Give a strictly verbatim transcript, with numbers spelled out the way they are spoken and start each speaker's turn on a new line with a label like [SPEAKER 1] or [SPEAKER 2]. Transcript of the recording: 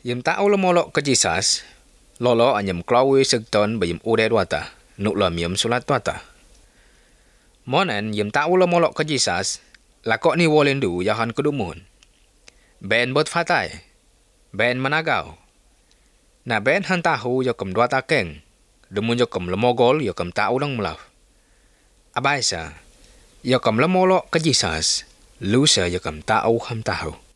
[SPEAKER 1] Yem tao lo molok ke jisas, lolo anyem klawe segton bayem ude wata, nuk lo miem sulat wata. Monen yem tao lo molok ke jisas, lakok ni wolendu yahan kedumun. Ben bot fatai, ben managau. Na ben han tahu yo kem dua takeng, demun yo kem lemogol yo kem tao dang melaf. Abaisa, yo kem lo molok ke jisas, lusa yo kem tao ham tahu.